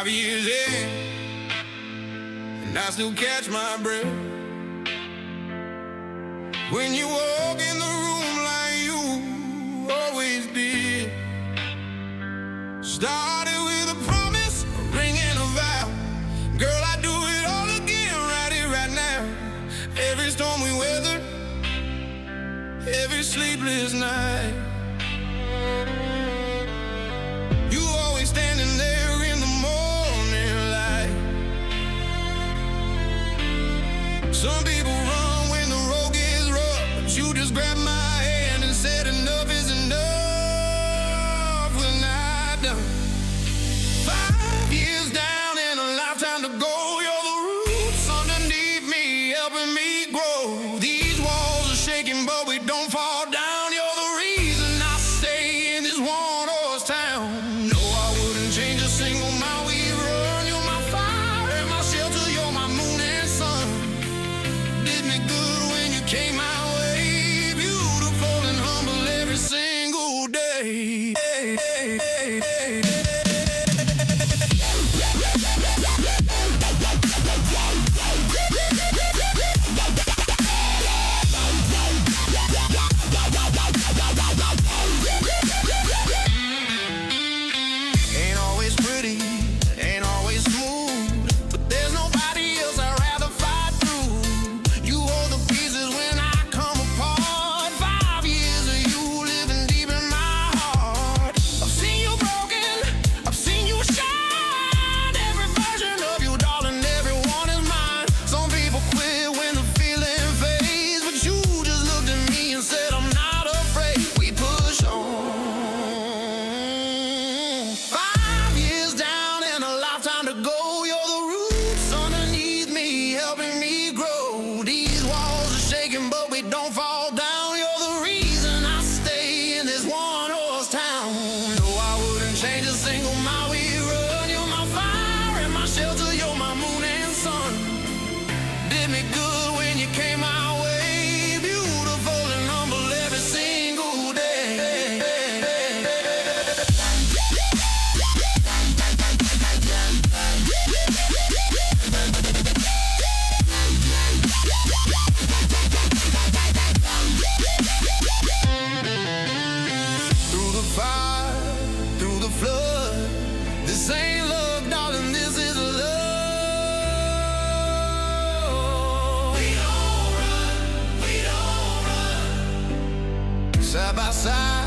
5 years in, and I still catch my breath when you walk in the room like you always did. Started with a promise, a ring and a vow. Girl, I do it all again, right here, right now. Every storm we weather, every sleepless night. You always standing there in the morning light. Some people run when the road gets rough, but you just grabbed my hand and said enough is enough. We're not done. 5 years down and a lifetime to go. You're the roots underneath me, helping me grow. These walls are shaking, but we don't fall down. You're the reason I stay in this one-horse town. No, I wouldn't change a single mile we run. You're my fire and my shelter, you're my moon and sun. Did me good when you came my way. Beautiful and humble every single day. Hey, hey, hey, hey, hey. Ain't always pretty, ain't always smooth, but there's nobody else I'd rather fight through. You hold the pieces when I come apart. 5 years of you living deep in my heart. I've seen you broken, I've seen you shine. Every version of you, darling, everyone is mine. Some people quit when the feeling fades, but you just looked at me and said I'm not afraid. We push on. 5 years down and a lifetime to go. You're the roots underneath me, helping me grow. These walls are shaking, but we don't fall down. You're the reason I stay in this one-horse town. No, I wouldn't change a single mile we run. You're my fire and my shelter, you're my moon and sun. Did me good when you came my way. Beautiful and humble every single day. Through the fire, through the flood, this ain't love, darling, this is love. We don't run, side by side.